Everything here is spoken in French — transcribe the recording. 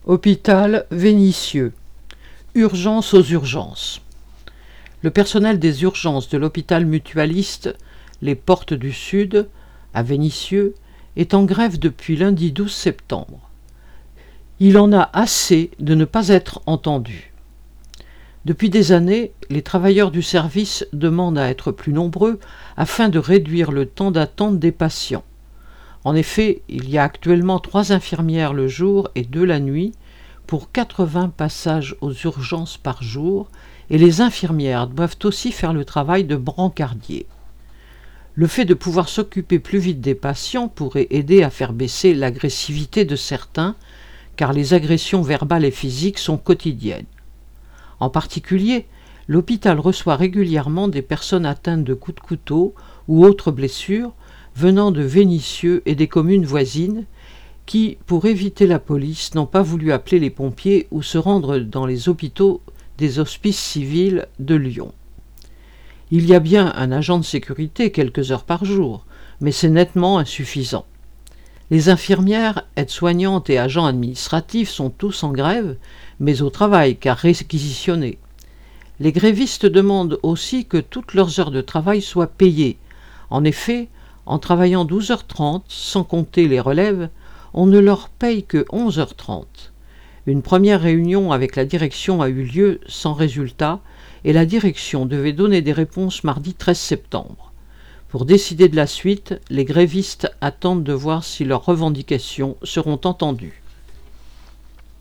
Hôpital Vénissieux. Urgence aux urgences. Le personnel des urgences de l'hôpital mutualiste Les Portes du Sud, à Vénissieux, est en grève depuis lundi 12 septembre. Il en a assez de ne pas être entendu. Depuis des années, les travailleurs du service demandent à être plus nombreux afin de réduire le temps d'attente des patients. En effet, il y a actuellement 3 infirmières le jour et 2 la nuit pour 80 passages aux urgences par jour, et les infirmières doivent aussi faire le travail de brancardier. Le fait de pouvoir s'occuper plus vite des patients pourrait aider à faire baisser l'agressivité de certains, car les agressions verbales et physiques sont quotidiennes. En particulier, l'hôpital reçoit régulièrement des personnes atteintes de coups de couteau ou autres blessures venant de Vénissieux et des communes voisines qui, pour éviter la police, n'ont pas voulu appeler les pompiers ou se rendre dans les hôpitaux des hospices civils de Lyon. Il y a bien un agent de sécurité quelques heures par jour, mais c'est nettement insuffisant. Les infirmières, aides-soignantes et agents administratifs sont tous en grève, mais au travail car réquisitionnés. Les grévistes demandent aussi que toutes leurs heures de travail soient payées. En effet, en travaillant 12h30, sans compter les relèves, on ne leur paye que 11h30. Une première réunion avec la direction a eu lieu sans résultat et la direction devait donner des réponses mardi 13 septembre. Pour décider de la suite, les grévistes attendent de voir si leurs revendications seront entendues.